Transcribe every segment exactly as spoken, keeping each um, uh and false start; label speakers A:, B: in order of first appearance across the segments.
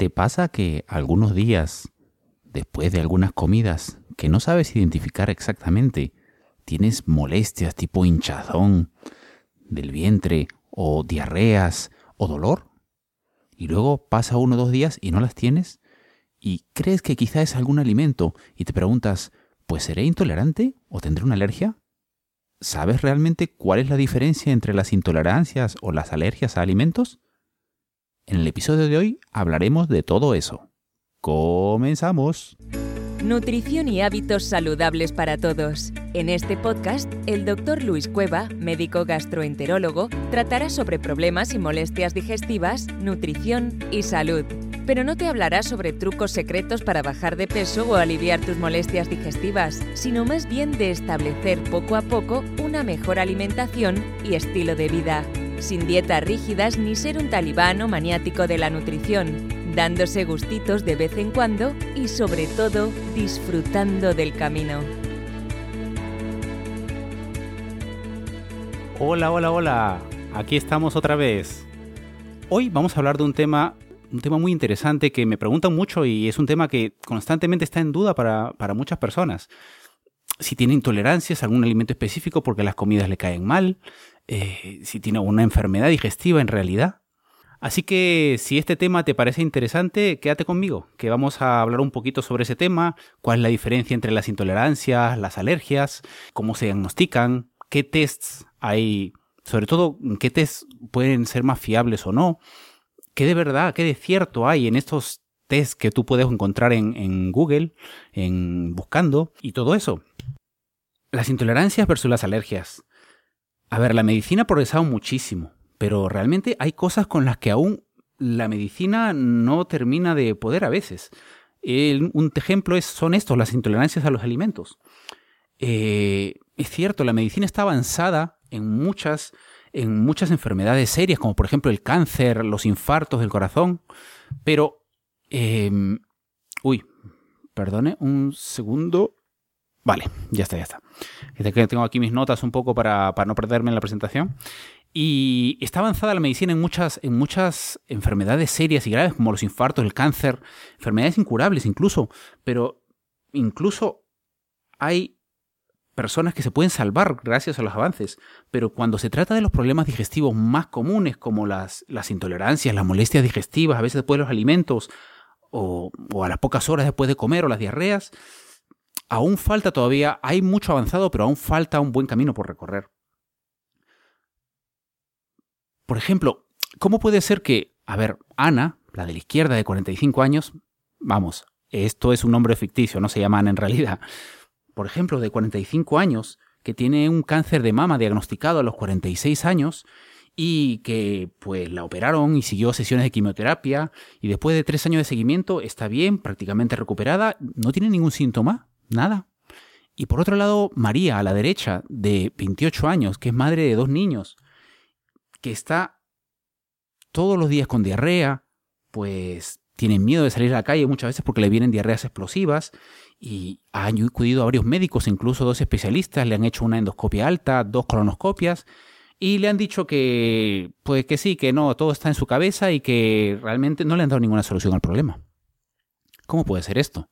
A: ¿Te pasa que algunos días, después de algunas comidas que no sabes identificar exactamente, tienes molestias tipo hinchazón del vientre o diarreas o dolor? Y luego pasa uno o dos días y no las tienes y crees que quizá es algún alimento y te preguntas, ¿pues seré intolerante o tendré una alergia? ¿Sabes realmente cuál es la diferencia entre las intolerancias o las alergias a alimentos? En el episodio de hoy hablaremos de todo eso. ¡Comenzamos!
B: Nutrición y hábitos saludables para todos. En este podcast, el doctor Luis Cueva, médico gastroenterólogo, tratará sobre problemas y molestias digestivas, nutrición y salud. Pero no te hablará sobre trucos secretos para bajar de peso o aliviar tus molestias digestivas, sino más bien de establecer poco a poco una mejor alimentación y estilo de vida, sin dietas rígidas ni ser un talibán o maniático de la nutrición, dándose gustitos de vez en cuando y sobre todo disfrutando del camino.
C: Hola, hola, hola. Aquí estamos otra vez. Hoy vamos a hablar de un tema, un tema muy interesante que me preguntan mucho y es un tema que constantemente está en duda para, para muchas personas. Si tiene intolerancias a algún alimento específico porque las comidas le caen mal, eh, si tiene alguna enfermedad digestiva en realidad. Así que si este tema te parece interesante, quédate conmigo, que vamos a hablar un poquito sobre ese tema, cuál es la diferencia entre las intolerancias, las alergias, cómo se diagnostican, qué tests hay, sobre todo qué tests pueden ser más fiables o no, qué de verdad, qué de cierto hay en estos tests que tú puedes encontrar en, en Google, en buscando y todo eso. Las intolerancias versus las alergias. A ver, la medicina ha progresado muchísimo, pero realmente hay cosas con las que aún la medicina no termina de poder a veces. El, un ejemplo es, son estos, las intolerancias a los alimentos. Eh, es cierto, la medicina está avanzada en muchas, en muchas enfermedades serias, como por ejemplo el cáncer, los infartos del corazón, pero... Eh, uy, perdone un segundo... Vale, ya está, ya está. Tengo aquí mis notas un poco para, para no perderme en la presentación. Y está avanzada la medicina en muchas, en muchas enfermedades serias y graves, como los infartos, el cáncer, enfermedades incurables incluso. Pero incluso hay personas que se pueden salvar gracias a los avances. Pero cuando se trata de los problemas digestivos más comunes, como las, las intolerancias, las molestias digestivas, a veces después de los alimentos, o, o a las pocas horas después de comer, o las diarreas, aún falta todavía, hay mucho avanzado, pero aún falta un buen camino por recorrer. Por ejemplo, ¿cómo puede ser que, a ver, Ana, la de la izquierda de cuarenta y cinco años, vamos, esto es un nombre ficticio, no se llama Ana en realidad, por ejemplo, de cuarenta y cinco años, que tiene un cáncer de mama diagnosticado a los cuarenta y seis años y que pues la operaron y siguió sesiones de quimioterapia y después de tres años de seguimiento está bien, prácticamente recuperada, no tiene ningún síntoma? Nada. Y por otro lado, María, a la derecha, de veintiocho años, que es madre de dos niños, que está todos los días con diarrea, pues tiene miedo de salir a la calle muchas veces porque le vienen diarreas explosivas y ha acudido a varios médicos, incluso dos especialistas, le han hecho una endoscopia alta, dos colonoscopias y le han dicho que, pues que sí, que no, todo está en su cabeza y que realmente no le han dado ninguna solución al problema. ¿Cómo puede ser esto?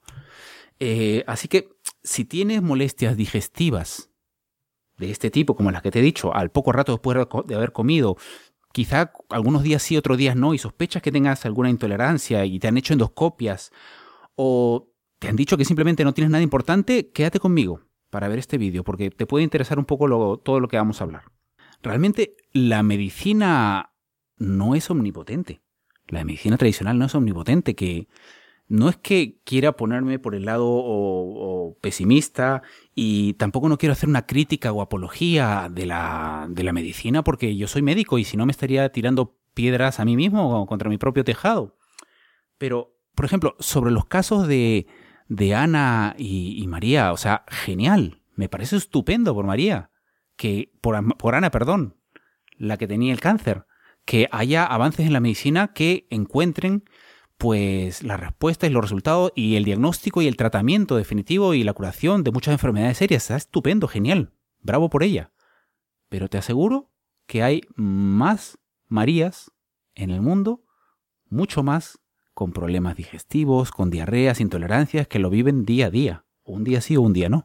C: Eh, así que si tienes molestias digestivas de este tipo, como las que te he dicho, al poco rato después de haber comido, quizá algunos días sí, otros días no, y sospechas que tengas alguna intolerancia y te han hecho endoscopias o te han dicho que simplemente no tienes nada importante, quédate conmigo para ver este vídeo porque te puede interesar un poco lo, todo lo que vamos a hablar. Realmente la medicina no es omnipotente. La medicina tradicional no es omnipotente, que... No es que quiera ponerme por el lado o, o pesimista y tampoco no quiero hacer una crítica o apología de la, de la medicina porque yo soy médico y si no me estaría tirando piedras a mí mismo o contra mi propio tejado. Pero, por ejemplo, sobre los casos de, de Ana y, y María, o sea, genial, me parece estupendo por María, que por, por Ana, perdón, la que tenía el cáncer, que haya avances en la medicina que encuentren pues la respuesta y los resultados y el diagnóstico y el tratamiento definitivo y la curación de muchas enfermedades serias. Está estupendo, genial, bravo por ella. Pero te aseguro que hay más Marías en el mundo, mucho más con problemas digestivos, con diarreas, intolerancias, que lo viven día a día, un día sí o un día no.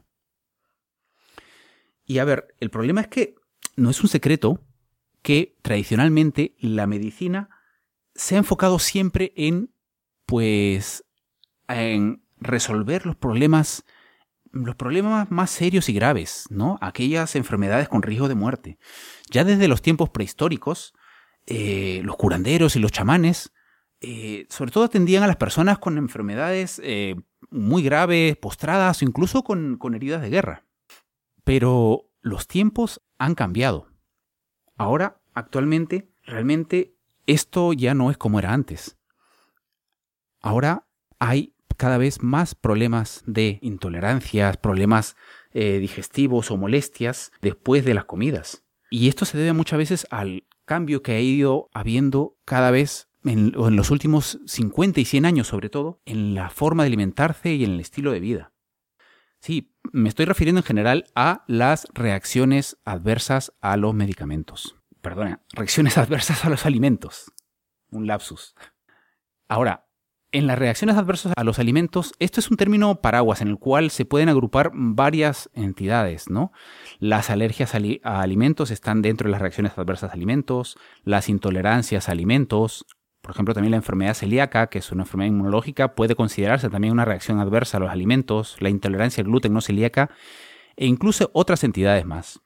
C: Y a ver, el problema es que no es un secreto que tradicionalmente la medicina se ha enfocado siempre en, pues, en resolver los problemas, los problemas más serios y graves, ¿no? Aquellas enfermedades con riesgo de muerte. Ya desde los tiempos prehistóricos, eh, los curanderos y los chamanes, eh, sobre todo atendían a las personas con enfermedades eh, muy graves, postradas o incluso con, con heridas de guerra. Pero los tiempos han cambiado. Ahora, actualmente, realmente esto ya no es como era antes. Ahora hay cada vez más problemas de intolerancias, problemas eh, digestivos o molestias después de las comidas. Y esto se debe muchas veces al cambio que ha ido habiendo cada vez en, en los últimos cincuenta y cien años, sobre todo, en la forma de alimentarse y en el estilo de vida. Sí, me estoy refiriendo en general a las reacciones adversas a los medicamentos. Perdona, reacciones adversas a los alimentos. Un lapsus. Ahora, en las reacciones adversas a los alimentos, esto es un término paraguas en el cual se pueden agrupar varias entidades, ¿no? Las alergias a alimentos están dentro de las reacciones adversas a alimentos, las intolerancias a alimentos. Por ejemplo, también la enfermedad celíaca, que es una enfermedad inmunológica, puede considerarse también una reacción adversa a los alimentos, la intolerancia al gluten no celíaca e incluso otras entidades más.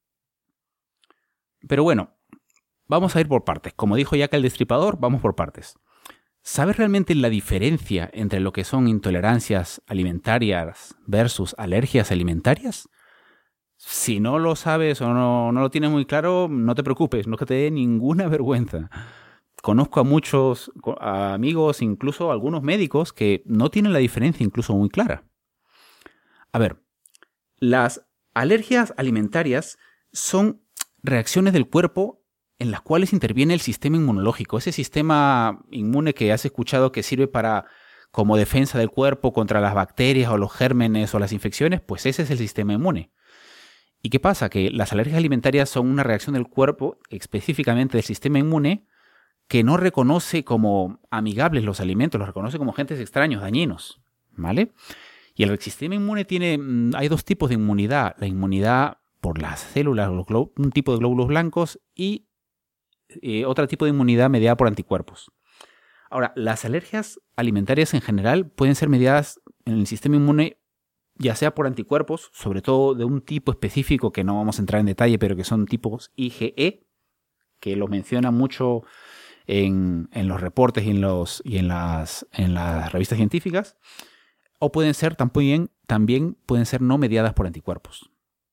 C: Pero bueno, vamos a ir por partes. Como dijo Jack el Destripador, vamos por partes. ¿Sabes realmente la diferencia entre lo que son intolerancias alimentarias versus alergias alimentarias? Si no lo sabes o no, no lo tienes muy claro, no te preocupes, no que te dé ninguna vergüenza. Conozco a muchos a amigos, incluso algunos médicos, que no tienen la diferencia incluso muy clara. A ver, las alergias alimentarias son reacciones del cuerpo en las cuales interviene el sistema inmunológico. Ese sistema inmune que has escuchado que sirve para como defensa del cuerpo contra las bacterias o los gérmenes o las infecciones, pues ese es el sistema inmune. ¿Y qué pasa? Que las alergias alimentarias son una reacción del cuerpo, específicamente del sistema inmune, que no reconoce como amigables los alimentos, los reconoce como agentes extraños, dañinos, ¿vale? Y el sistema inmune tiene, hay dos tipos de inmunidad, la inmunidad por las células, un tipo de glóbulos blancos y eh, otro tipo de inmunidad mediada por anticuerpos. Ahora, las alergias alimentarias en general pueden ser mediadas en el sistema inmune ya sea por anticuerpos, sobre todo de un tipo específico que no vamos a entrar en detalle, pero que son tipos I G E, que lo menciona mucho En, en los reportes y en, los, y en, las, en las revistas científicas, o pueden ser también, también pueden ser no mediadas por anticuerpos.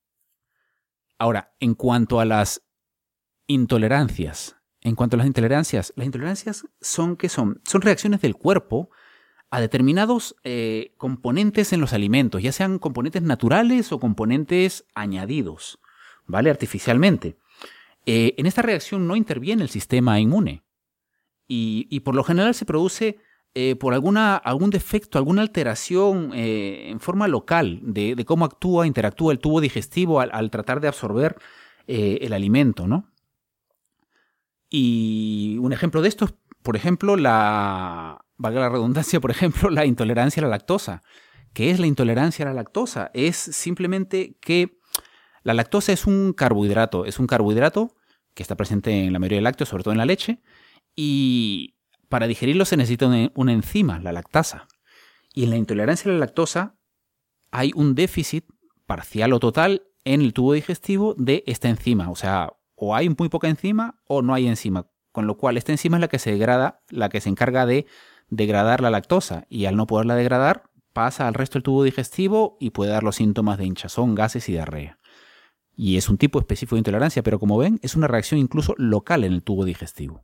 C: Ahora, en cuanto a las intolerancias, en cuanto a las intolerancias, las intolerancias son ¿qué son? Son reacciones del cuerpo a determinados eh, componentes en los alimentos, ya sean componentes naturales o componentes añadidos, ¿vale? Artificialmente. Eh, en esta reacción no interviene el sistema inmune. Y, y por lo general se produce eh, por alguna, algún defecto, alguna alteración eh, en forma local de, de cómo actúa, interactúa el tubo digestivo al, al tratar de absorber eh, el alimento, ¿no? Y un ejemplo de esto es, por ejemplo, la, valga la redundancia, por ejemplo, la intolerancia a la lactosa. ¿Qué es la intolerancia a la lactosa? Es simplemente que la lactosa es un carbohidrato, es un carbohidrato que está presente en la mayoría de lácteos, sobre todo en la leche, y para digerirlo se necesita una, una enzima, la lactasa. Y en la intolerancia a la lactosa hay un déficit parcial o total en el tubo digestivo de esta enzima. O sea, o hay muy poca enzima o no hay enzima. Con lo cual esta enzima es la que se degrada, la que se encarga de degradar la lactosa. Y al no poderla degradar, pasa al resto del tubo digestivo y puede dar los síntomas de hinchazón, gases y diarrea. Y es un tipo específico de intolerancia, pero como ven, es una reacción incluso local en el tubo digestivo.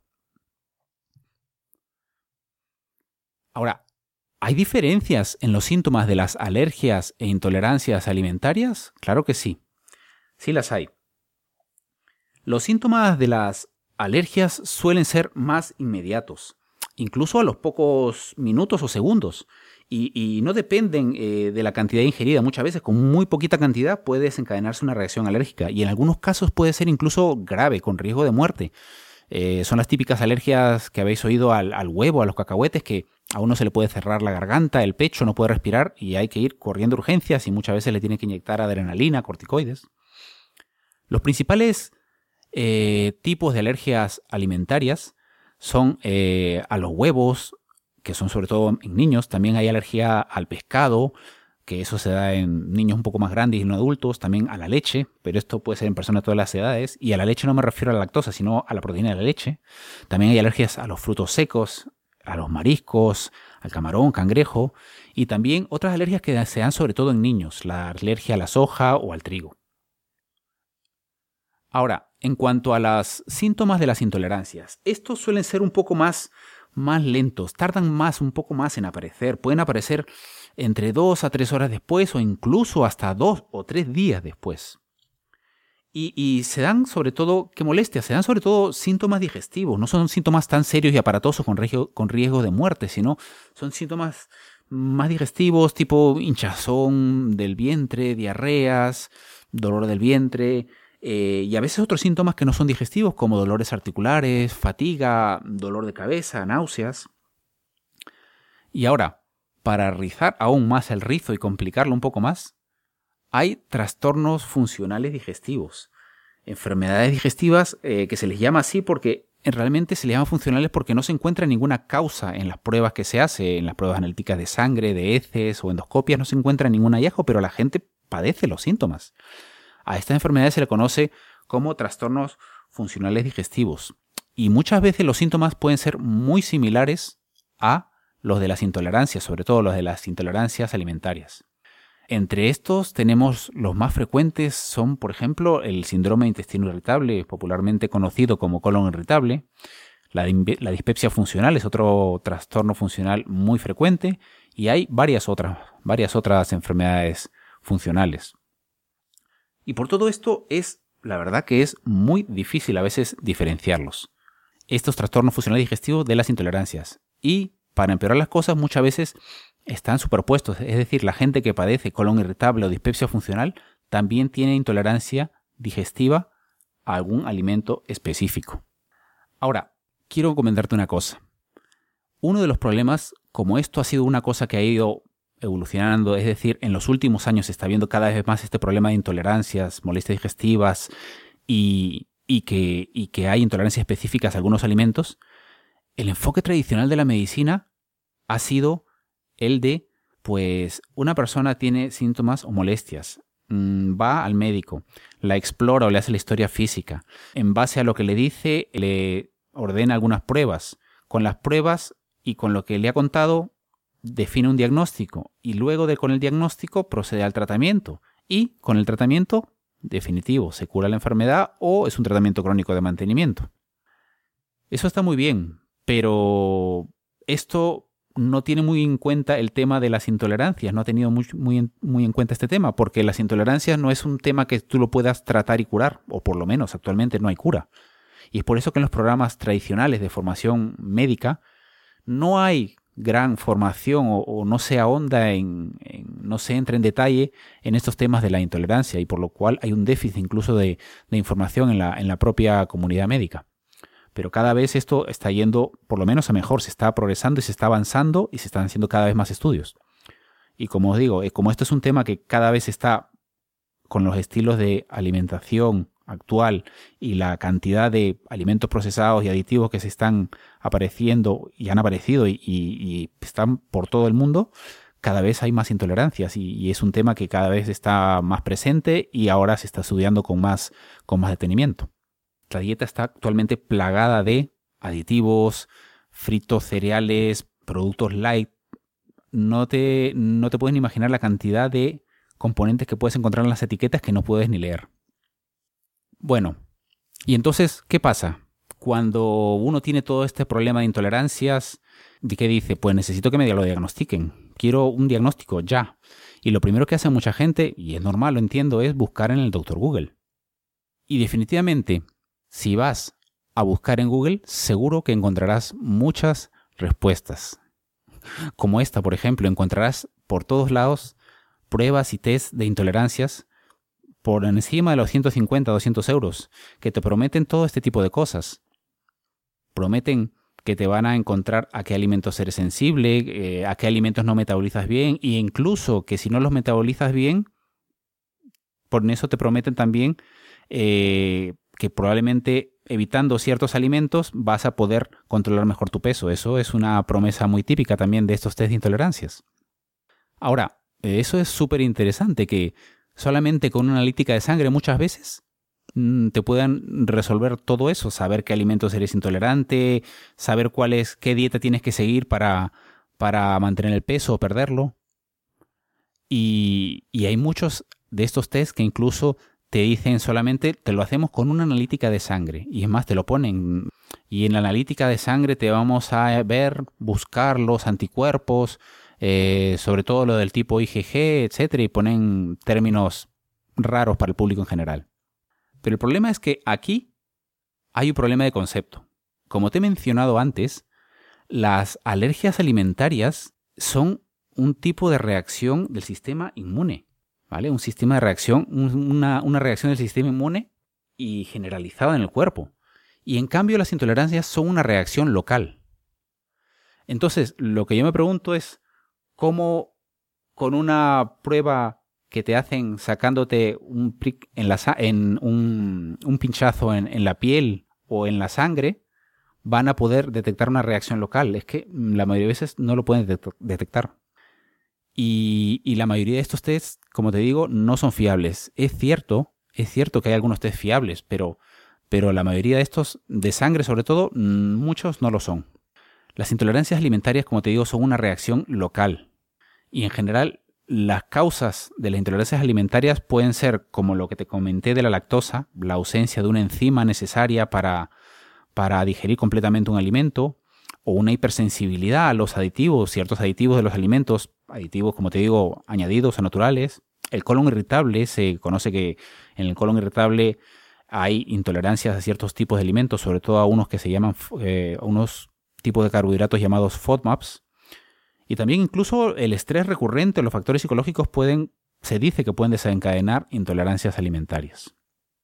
C: Ahora, ¿hay diferencias en los síntomas de las alergias e intolerancias alimentarias? Claro que sí. Sí las hay. Los síntomas de las alergias suelen ser más inmediatos, incluso a los pocos minutos o segundos, y, y no dependen eh, de la cantidad ingerida. Muchas veces, con muy poquita cantidad, puede desencadenarse una reacción alérgica, y en algunos casos puede ser incluso grave, con riesgo de muerte. Eh, son las típicas alergias que habéis oído al, al huevo, a los cacahuetes, que a uno se le puede cerrar la garganta, el pecho, no puede respirar y hay que ir corriendo a urgencias y muchas veces le tienen que inyectar adrenalina, corticoides. Los principales eh, tipos de alergias alimentarias son eh, a los huevos, que son sobre todo en niños. También hay alergia al pescado, que eso se da en niños un poco más grandes y no adultos. También a la leche, pero esto puede ser en personas de todas las edades. Y a la leche no me refiero a la lactosa, sino a la proteína de la leche. También hay alergias a los frutos secos, a los mariscos, al camarón, cangrejo. Y también otras alergias que se dan sobre todo en niños, la alergia a la soja o al trigo. Ahora, en cuanto a los síntomas de las intolerancias, estos suelen ser un poco más, más lentos, tardan más, un poco más en aparecer. Pueden aparecer entre dos a tres horas después o incluso hasta dos o tres días después. Y, y se dan sobre todo, ¿qué molestias? Se dan sobre todo síntomas digestivos. No son síntomas tan serios y aparatosos con riesgo, con riesgo de muerte, sino son síntomas más digestivos, tipo hinchazón del vientre, diarreas, dolor del vientre, eh, y a veces otros síntomas que no son digestivos, como dolores articulares, fatiga, dolor de cabeza, náuseas. Y ahora, para rizar aún más el rizo y complicarlo un poco más, hay trastornos funcionales digestivos. Enfermedades digestivas eh, que se les llama así porque realmente se les llama funcionales porque no se encuentra ninguna causa en las pruebas que se hace, en las pruebas analíticas de sangre, de heces o endoscopias, no se encuentra ningún hallazgo, pero la gente padece los síntomas. A estas enfermedades se le conoce como trastornos funcionales digestivos. Y muchas veces los síntomas pueden ser muy similares a los de las intolerancias, sobre todo los de las intolerancias alimentarias. Entre estos tenemos los más frecuentes son, por ejemplo, el síndrome de intestino irritable, popularmente conocido como colon irritable. La, la dispepsia funcional es otro trastorno funcional muy frecuente y hay varias otras, varias otras enfermedades funcionales. Y por todo esto es, la verdad que es muy difícil a veces diferenciarlos, estos trastornos funcionales digestivos de las intolerancias. Y para empeorar las cosas muchas veces están superpuestos, es decir, la gente que padece colon irritable o dispepsia funcional también tiene intolerancia digestiva a algún alimento específico. Ahora, quiero comentarte una cosa. Uno de los problemas, como esto ha sido una cosa que ha ido evolucionando, es decir, en los últimos años se está viendo cada vez más este problema de intolerancias, molestias digestivas y, y, que, y que hay intolerancias específicas a algunos alimentos, el enfoque tradicional de la medicina ha sido el de, pues, una persona tiene síntomas o molestias, mmm, va al médico, la explora o le hace la historia física. En base a lo que le dice, le ordena algunas pruebas. Con las pruebas y con lo que le ha contado, define un diagnóstico y luego de con el diagnóstico procede al tratamiento. Y con el tratamiento definitivo se cura la enfermedad o es un tratamiento crónico de mantenimiento. Eso está muy bien, pero esto no tiene muy en cuenta el tema de las intolerancias, no ha tenido muy, muy, en, muy en cuenta este tema, porque las intolerancias no es un tema que tú lo puedas tratar y curar, o por lo menos actualmente no hay cura. Y es por eso que en los programas tradicionales de formación médica no hay gran formación o, o no se ahonda en, en, no se entra en detalle en estos temas de la intolerancia, y por lo cual hay un déficit incluso de, de información en la, en la propia comunidad médica. Pero cada vez esto está yendo por lo menos a mejor, se está progresando y se está avanzando y se están haciendo cada vez más estudios. Y como os digo, como esto es un tema que cada vez está con los estilos de alimentación actual y la cantidad de alimentos procesados y aditivos que se están apareciendo y han aparecido y, y, y están por todo el mundo, cada vez hay más intolerancias y, y es un tema que cada vez está más presente y ahora se está estudiando con más, con más detenimiento. La dieta está actualmente plagada de aditivos, fritos, cereales, productos light. No te, no te puedes ni imaginar la cantidad de componentes que puedes encontrar en las etiquetas que no puedes ni leer. Bueno, y entonces, ¿qué pasa? Cuando uno tiene todo este problema de intolerancias, ¿de qué dice? Pues necesito que me lo diagnostiquen. Quiero un diagnóstico ya. Y lo primero que hace mucha gente, y es normal, lo entiendo, es buscar en el doctor Google. Y definitivamente, si vas a buscar en Google, seguro que encontrarás muchas respuestas. Como esta, por ejemplo, encontrarás por todos lados pruebas y test de intolerancias por encima de los ciento cincuenta a doscientos euros, que te prometen todo este tipo de cosas. prometen que te van a encontrar a qué alimentos eres sensible, eh, a qué alimentos no metabolizas bien, e incluso que si no los metabolizas bien, por eso te prometen también eh, que probablemente evitando ciertos alimentos vas a poder controlar mejor tu peso. Eso es una promesa muy típica también de estos test de intolerancias. Ahora, eso es súper interesante, que solamente con una analítica de sangre muchas veces te puedan resolver todo eso, saber qué alimentos eres intolerante, saber cuál es, qué dieta tienes que seguir para, para mantener el peso o perderlo. Y, y hay muchos de estos tests que incluso te dicen solamente, te lo hacemos con una analítica de sangre. Y es más, te lo ponen. Y en la analítica de sangre te vamos a ver, buscar los anticuerpos, eh, sobre todo lo del tipo I G G, etcétera, y ponen términos raros para el público en general. Pero el problema es que aquí hay un problema de concepto. Como te he mencionado antes, las alergias alimentarias son un tipo de reacción del sistema inmune, ¿vale? Un sistema de reacción, una, una reacción del sistema inmune y generalizada en el cuerpo. Y en cambio las intolerancias son una reacción local. Entonces, lo que yo me pregunto es cómo con una prueba que te hacen sacándote un, prick en la, en un, un pinchazo en, en la piel o en la sangre, van a poder detectar una reacción local. Es que la mayoría de veces no lo pueden detectar. Y, y la mayoría de estos tests, como te digo, no son fiables. Es cierto, es cierto que hay algunos tests fiables, pero, pero la mayoría de estos, de sangre sobre todo, muchos no lo son. Las intolerancias alimentarias, como te digo, son una reacción local. Y en general, las causas de las intolerancias alimentarias pueden ser, como lo que te comenté de la lactosa, la ausencia de una enzima necesaria para, para digerir completamente un alimento, o una hipersensibilidad a los aditivos, ciertos aditivos de los alimentos, aditivos, como te digo, añadidos o naturales. El colon irritable, se conoce que en el colon irritable hay intolerancias a ciertos tipos de alimentos, sobre todo a unos que se llaman, eh, unos tipos de carbohidratos llamados FODMAPs. Y también incluso el estrés recurrente, los factores psicológicos pueden, se dice que pueden desencadenar intolerancias alimentarias.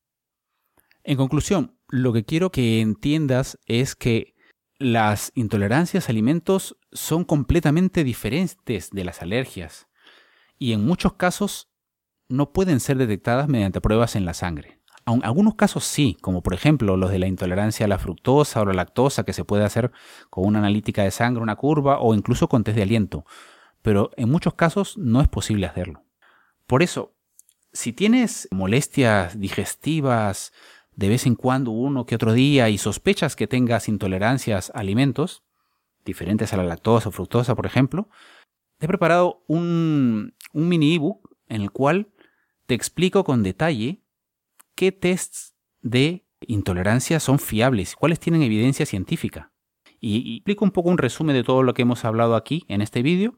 C: En conclusión, lo que quiero que entiendas es que las intolerancias a alimentos son completamente diferentes de las alergias y en muchos casos no pueden ser detectadas mediante pruebas en la sangre. En algunos casos sí, como por ejemplo los de la intolerancia a la fructosa o la lactosa, que se puede hacer con una analítica de sangre, una curva o incluso con test de aliento, pero en muchos casos no es posible hacerlo. Por eso, si tienes molestias digestivas de vez en cuando, uno que otro día, y sospechas que tengas intolerancias a alimentos diferentes a la lactosa o fructosa, por ejemplo, te he preparado un, un mini ebook en el cual te explico con detalle qué tests de intolerancia son fiables, cuáles tienen evidencia científica. Y, y explico un poco un resumen de todo lo que hemos hablado aquí en este vídeo.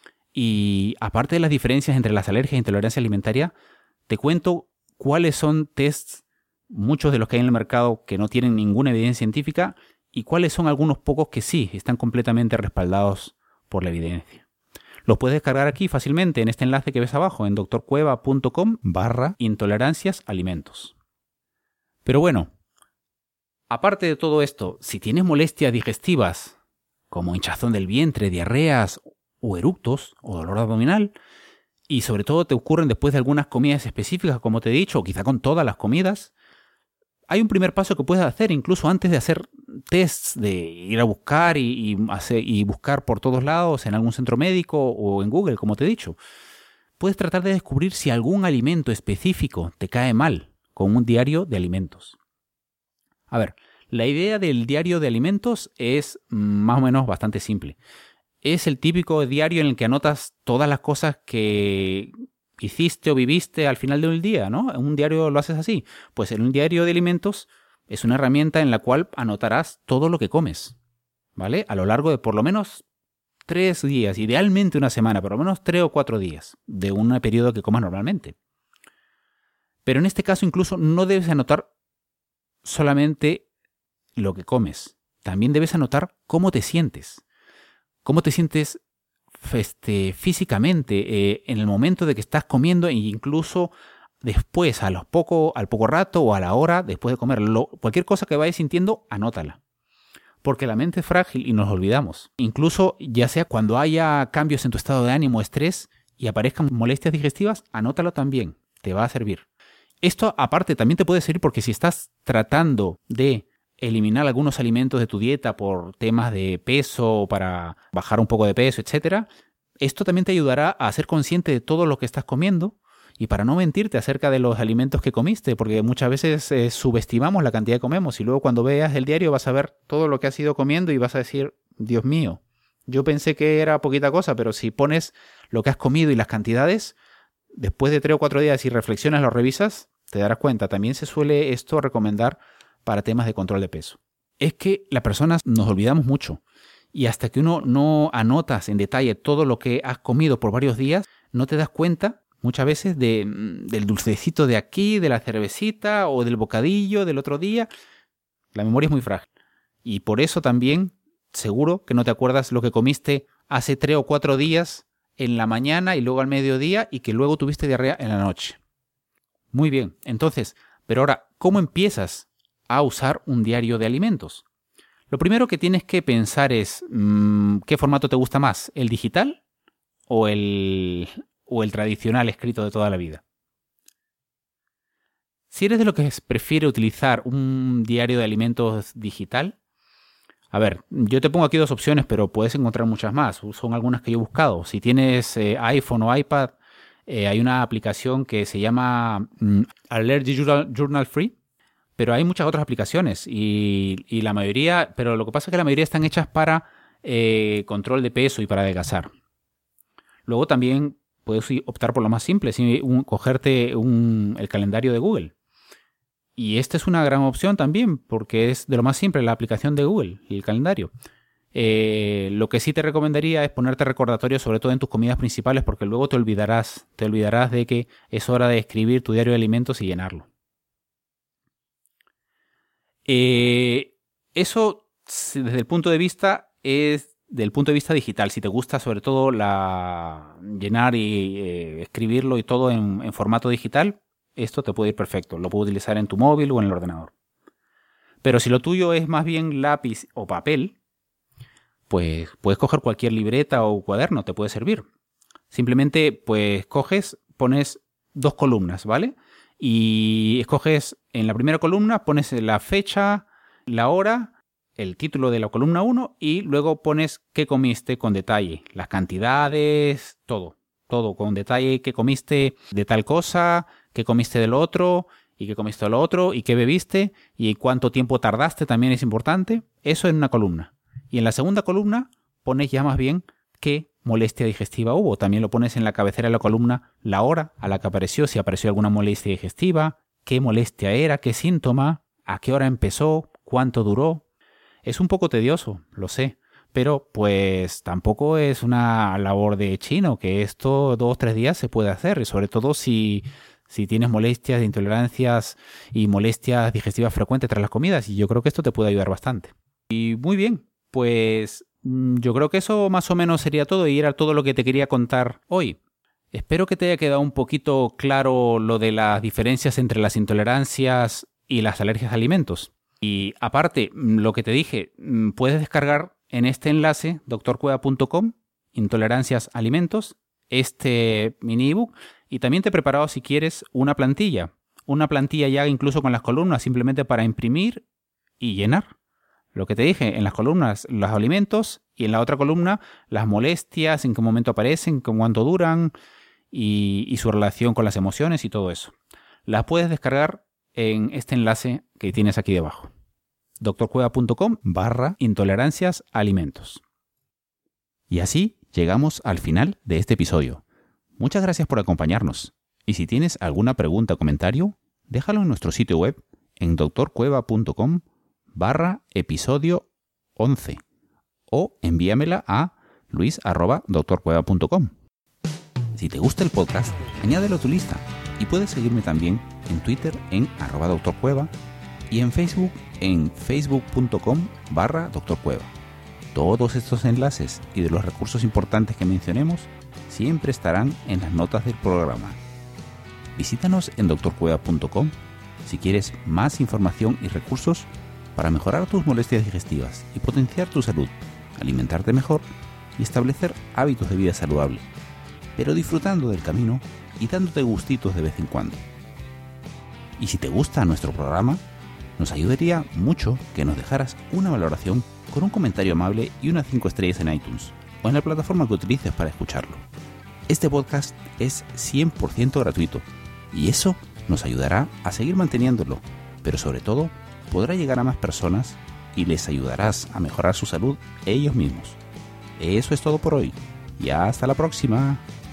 C: Y aparte de las diferencias entre las alergias e intolerancia alimentaria, te cuento cuáles son tests, muchos de los que hay en el mercado que no tienen ninguna evidencia científica, y cuáles son algunos pocos que sí están completamente respaldados por la evidencia. Los puedes descargar aquí fácilmente en este enlace que ves abajo, en doctorcueva.com barra intolerancias alimentos. Pero bueno, aparte de todo esto, si tienes molestias digestivas, como hinchazón del vientre, diarreas o eructos o dolor abdominal, y sobre todo te ocurren después de algunas comidas específicas, como te he dicho, o quizá con todas las comidas, hay un primer paso que puedes hacer incluso antes de hacer tests, de ir a buscar y, y, hacer, y buscar por todos lados en algún centro médico o en Google, como te he dicho. Puedes tratar de descubrir si algún alimento específico te cae mal con un diario de alimentos. A ver, la idea del diario de alimentos es más o menos bastante simple. Es el típico diario en el que anotas todas las cosas que hiciste o viviste al final del día, ¿no? En un diario lo haces así. Pues en un diario de alimentos es una herramienta en la cual anotarás todo lo que comes, ¿vale? A lo largo de por lo menos tres días, idealmente una semana, por lo menos tres o cuatro días de un periodo que comas normalmente. Pero en este caso incluso no debes anotar solamente lo que comes. También debes anotar cómo te sientes. Cómo te sientes Este, físicamente eh, en el momento de que estás comiendo e incluso después, a los poco, al poco rato o a la hora después de comer. Lo, cualquier cosa que vayas sintiendo, anótala. Porque la mente es frágil y nos olvidamos. Incluso ya sea cuando haya cambios en tu estado de ánimo, estrés y aparezcan molestias digestivas, anótalo también, te va a servir. Esto aparte también te puede servir porque si estás tratando de eliminar algunos alimentos de tu dieta por temas de peso, para bajar un poco de peso, etcétera, esto también te ayudará a ser consciente de todo lo que estás comiendo y para no mentirte acerca de los alimentos que comiste, porque muchas veces eh, subestimamos la cantidad que comemos y luego cuando veas el diario vas a ver todo lo que has ido comiendo y vas a decir, Dios mío, yo pensé que era poquita cosa, pero si pones lo que has comido y las cantidades, después de tres o cuatro días y reflexionas, lo revisas, te darás cuenta. También se suele esto recomendar para temas de control de peso. Es que las personas nos olvidamos mucho y hasta que uno no anotas en detalle todo lo que has comido por varios días, no te das cuenta muchas veces de, del dulcecito de aquí, de la cervecita o del bocadillo del otro día. La memoria es muy frágil. Y por eso también, seguro que no te acuerdas lo que comiste hace tres o cuatro días en la mañana y luego al mediodía y que luego tuviste diarrea en la noche. Muy bien. Entonces, pero ahora, ¿cómo empiezas a usar un diario de alimentos? Lo primero que tienes que pensar es, mmm, ¿qué formato te gusta más? ¿El digital o el... o el tradicional escrito de toda la vida? Si eres de los que prefiere utilizar un diario de alimentos digital, a ver, yo te pongo aquí dos opciones, pero puedes encontrar muchas más. Son algunas que yo he buscado. Si tienes eh, iPhone o iPad, eh, hay una aplicación que se llama mm, Allergy Journal, Journal Free, pero hay muchas otras aplicaciones y, y la mayoría, pero lo que pasa es que la mayoría están hechas para eh, control de peso y para adelgazar. Luego también puedes optar por lo más simple, ¿sí? un, cogerte un, el calendario de Google. Y esta es una gran opción también, porque es de lo más simple, la aplicación de Google y el calendario. Eh, lo que sí te recomendaría es ponerte recordatorios, sobre todo en tus comidas principales, porque luego te olvidarás, te olvidarás de que es hora de escribir tu diario de alimentos y llenarlo. Eh, eso, desde el punto de vista, es del punto de vista digital. Si te gusta sobre todo la llenar y eh, escribirlo y todo en, en formato digital, esto te puede ir perfecto. Lo puedes utilizar en tu móvil o en el ordenador. Pero si lo tuyo es más bien lápiz o papel, pues puedes coger cualquier libreta o cuaderno, te puede servir. Simplemente pues coges, pones dos columnas, ¿vale? Y escoges en la primera columna, pones la fecha, la hora, el título de la columna uno y luego pones qué comiste con detalle, las cantidades, todo, todo con detalle, qué comiste de tal cosa, qué comiste del otro y qué comiste del otro y qué bebiste y cuánto tiempo tardaste también es importante. Eso en una columna. Y en la segunda columna pones ya más bien qué molestia digestiva hubo. También lo pones en la cabecera de la columna la hora a la que apareció, si apareció alguna molestia digestiva, qué molestia era, qué síntoma, a qué hora empezó, cuánto duró. Es un poco tedioso, lo sé, pero pues tampoco es una labor de chino, que esto dos o tres días se puede hacer, y sobre todo si, si tienes molestias, intolerancias y molestias digestivas frecuentes tras las comidas, y yo creo que esto te puede ayudar bastante. Y muy bien, pues yo creo que eso más o menos sería todo y era todo lo que te quería contar hoy. Espero que te haya quedado un poquito claro lo de las diferencias entre las intolerancias y las alergias a alimentos. Y aparte, lo que te dije, puedes descargar en este enlace, doctor cueva punto com, Intolerancias a Alimentos, este mini ebook. Y también te he preparado, si quieres, una plantilla. Una plantilla ya incluso con las columnas, simplemente para imprimir y llenar. Lo que te dije, en las columnas los alimentos y en la otra columna las molestias, en qué momento aparecen, cuánto duran y, y su relación con las emociones y todo eso. Las puedes descargar en este enlace que tienes aquí debajo. doctor cueva punto com barra intolerancias a alimentos. Y así llegamos al final de este episodio. Muchas gracias por acompañarnos. Y si tienes alguna pregunta o comentario, déjalo en nuestro sitio web en doctor cueva punto com barra episodio once o envíamela a luis arroba doctor cueva punto com. Si te gusta el podcast, añádelo a tu lista y puedes seguirme también en Twitter en arroba doctorcueva y en Facebook en facebook punto com barra doctorcueva. Todos estos enlaces y de los recursos importantes que mencionemos siempre estarán en las notas del programa. Visítanos en doctor cueva punto com si quieres más información y recursos
A: para mejorar tus molestias digestivas y potenciar tu salud, alimentarte mejor y establecer hábitos de vida saludable, pero disfrutando del camino y dándote gustitos de vez en cuando. Y si te gusta nuestro programa, nos ayudaría mucho que nos dejaras una valoración con un comentario amable y unas cinco estrellas en iTunes o en la plataforma que utilices para escucharlo. Este podcast es cien por ciento gratuito y eso nos ayudará a seguir manteniéndolo, pero sobre todo podrá llegar a más personas y les ayudarás a mejorar su salud ellos mismos. Eso es todo por hoy y hasta la próxima.